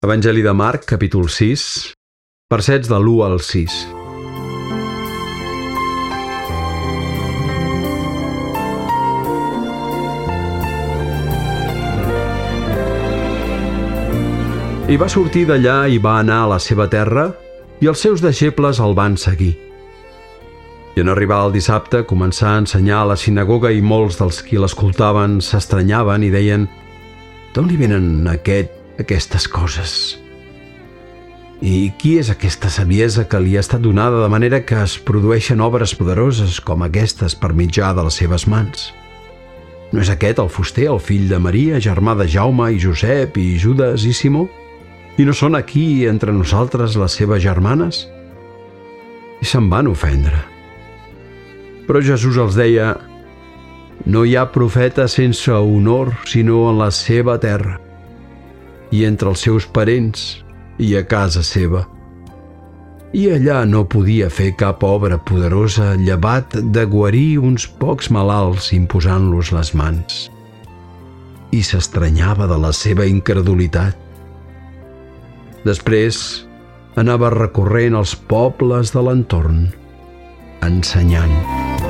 Evangeli de Marc, capítol 6, versets de l'1 al 6. I va sortir d'allà i va anar a la seva terra, i els seus deixebles el van seguir. I en arribar el dissabte començà a ensenyar a la sinagoga i molts dels qui l'escoltaven s'estranyaven i deien: «D'on li venen aquestes coses? I qui és aquesta saviesa que li ha estat donada de manera que es produeixen obres poderoses com aquestes per mitjà de les seves mans? No és aquest el fuster, el fill de Maria, germà de Jaume i Josep i Judes i Simó? I no són aquí entre nosaltres les seves germanes?» I se'n van ofendre. Però Jesús els deia: «No hi ha profeta sense honor sinó en la seva terra, i entre els seus parents, i a casa seva». I allà no podia fer cap obra poderosa llevat de guarir uns pocs malalts imposant-los les mans. I s'estranyava de la seva incredulitat. Després anava recorrent els pobles de l'entorn, ensenyant.